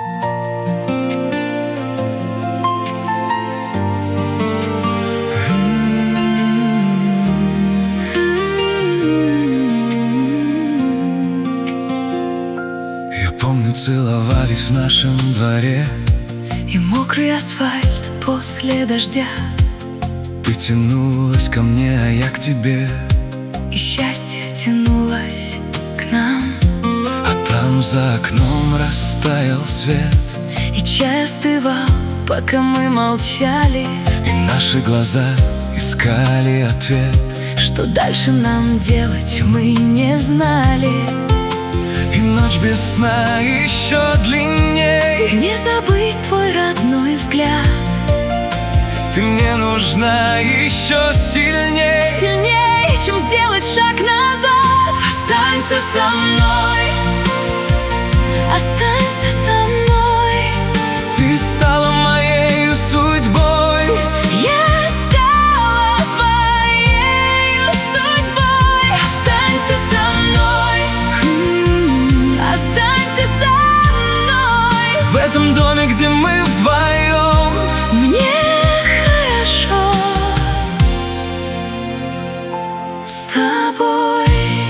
Помню, целовались в нашем дворе, и мокрый асфальт после дождя. ты тянулась ко мне, а я к тебе, и счастье тянулось к нам. а там за окном растаял свет, И чай остывал, пока мы молчали, и наши глаза искали ответ. что дальше нам делать мы не знали. И ночь без сна еще длинней. Не забыть твой родной взгляд. Ты мне нужна еще сильней. Сильней, чем сделать шаг назад. Останься со мной, Останься со мной. ты стала моей судьбой. Я стала твоей судьбой. Останься со мной, Останься со мной. в этом доме, где мы вдвоем. Мне хорошо с тобой.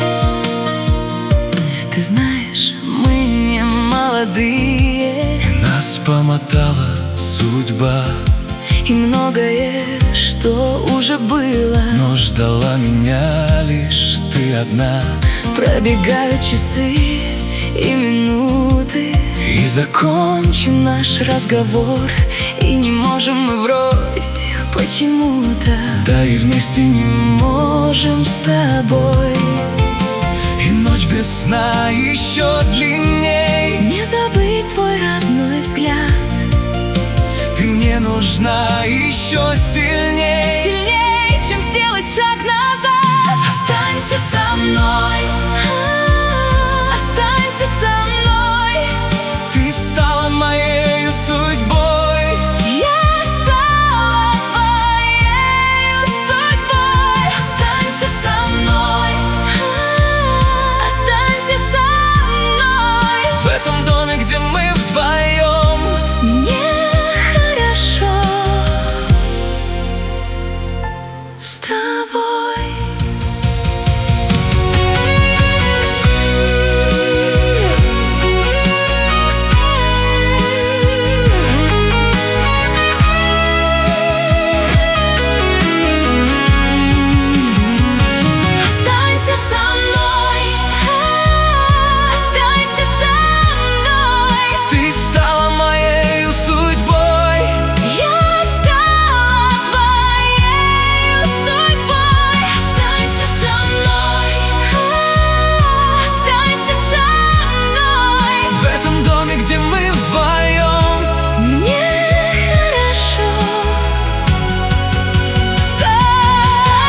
Ты знаешь, мы не молодые, И нас помотала судьба, и многое, что уже было. но ждала меня лишь ты одна. Пробегают часы и минуты, И закончен наш разговор, и не можем мы врозь почему-то. да и вместе не Можем с тобой. И ночь без сна еще длинней. Не забыть твой родной взгляд. Ты мне нужна еще сильней. Сильней, чем сделать шаг назад. Останься со мной, Останься со мной. ты стала моей судьбой. Я стала твоей судьбой. Останься со мной, Останься со мной. в этом доме, где мы вдвоем. Мне хорошо с тобой. Останься со мной. Останься со мной. Ты стала моей судьбой. Я стала твоей судьбой. Останься со мной, Останься со мной. в этом доме, где мы вдвоем. Мне хорошо с тобой.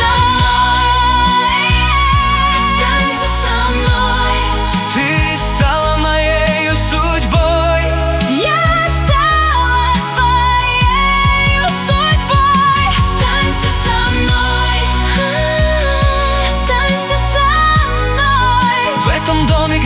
Останься со мной, ты стала моей судьбой. Я стала твоей судьбой. Останься со мной, Останься со мной. в этом доме,